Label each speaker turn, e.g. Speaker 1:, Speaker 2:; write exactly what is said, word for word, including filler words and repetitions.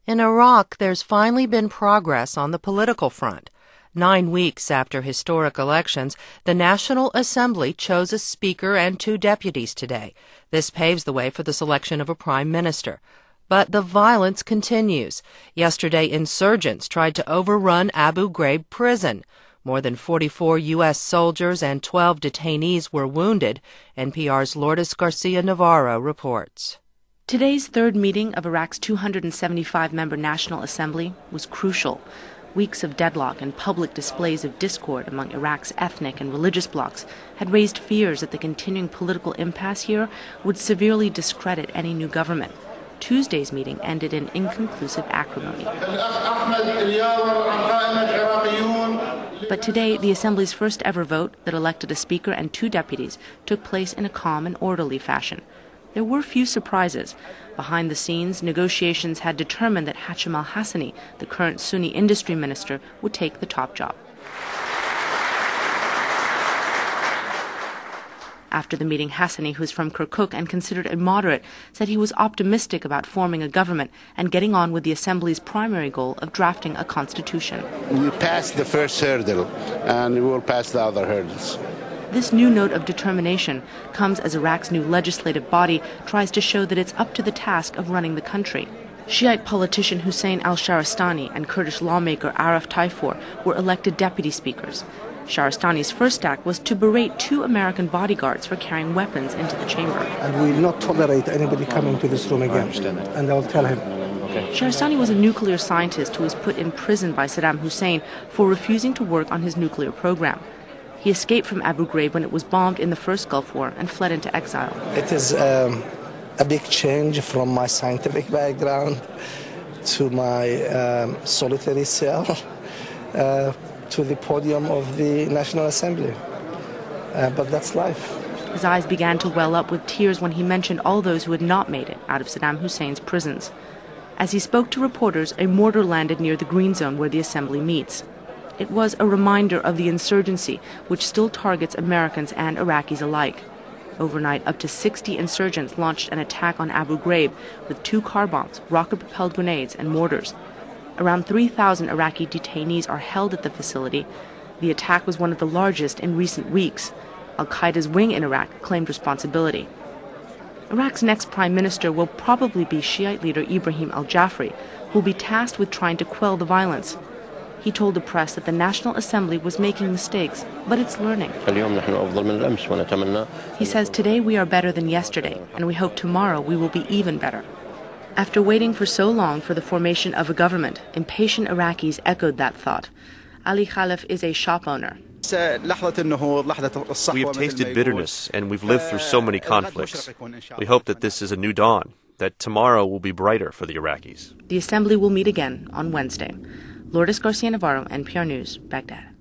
Speaker 1: In Iraq, there's finally been progress on the political front. Nine weeks after historic elections, the National Assembly chose a speaker and two deputies today. This paves the way for the selection of a prime minister. But the violence continues. Yesterday, insurgents tried to overrun Abu Ghraib prison. More than forty-four U S soldiers and twelve detainees were wounded. N P R's Lourdes Garcia Navarro reports.
Speaker 2: Today's third meeting of Iraq's two hundred seventy-five member National Assembly was crucial. Weeks of deadlock and public displays of discord among Iraq's ethnic and religious blocs had raised fears that the continuing political impasse here would severely discredit any new government. Tuesday's meeting ended in inconclusive acrimony. But today, the Assembly's first ever vote that elected a speaker and two deputies took place in a calm and orderly fashion. There were few surprises. Behind the scenes, negotiations had determined that Hacham al-Hassani, the current Sunni industry minister, would take the top job. After the meeting, Hassani, who's from Kirkuk and considered a moderate, said he was optimistic about forming a government and getting on with the Assembly's primary goal of drafting a constitution.
Speaker 3: We passed the first hurdle, and we will pass the other hurdles.
Speaker 2: This new note of determination comes as Iraq's new legislative body tries to show that it's up to the task of running the country. Shiite politician Hussein al-Shahrastani and Kurdish lawmaker Arif Taifour were elected deputy speakers. Shahrastani's first act was to berate two American bodyguards for carrying weapons into the chamber.
Speaker 4: And we will not tolerate anybody coming to this room again.
Speaker 3: I understand that.
Speaker 4: And I will tell him.
Speaker 3: Okay.
Speaker 2: Shahrastani was a nuclear scientist who was put in prison by Saddam Hussein for refusing to work on his nuclear program. He escaped from Abu Ghraib when it was bombed in the first Gulf War and fled into exile.
Speaker 4: It is um, a big change from my scientific background to my um, solitary cell uh, to the podium of the National Assembly. Uh, but that's life.
Speaker 2: His eyes began to well up with tears when he mentioned all those who had not made it out of Saddam Hussein's prisons. As he spoke to reporters, a mortar landed near the green zone where the Assembly meets. It was a reminder of the insurgency, which still targets Americans and Iraqis alike. Overnight, up to sixty insurgents launched an attack on Abu Ghraib with two car bombs, rocket-propelled grenades, and mortars. Around three thousand Iraqi detainees are held at the facility. The attack was one of the largest in recent weeks. Al-Qaeda's wing in Iraq claimed responsibility. Iraq's next prime minister will probably be Shiite leader Ibrahim al-Jafri, who will be tasked with trying to quell the violence. He told the press that the National Assembly was making mistakes, but it's learning. He says today we are better than yesterday, and we hope tomorrow we will be even better. After waiting for so long for the formation of a government, impatient Iraqis echoed that thought. Ali Khalif is a shop owner.
Speaker 5: We have tasted bitterness, and we've lived through so many conflicts. We hope that this is a new dawn, that tomorrow will be brighter for the Iraqis.
Speaker 2: The Assembly will meet again on Wednesday. Lourdes Garcia Navarro, N P R News, Baghdad.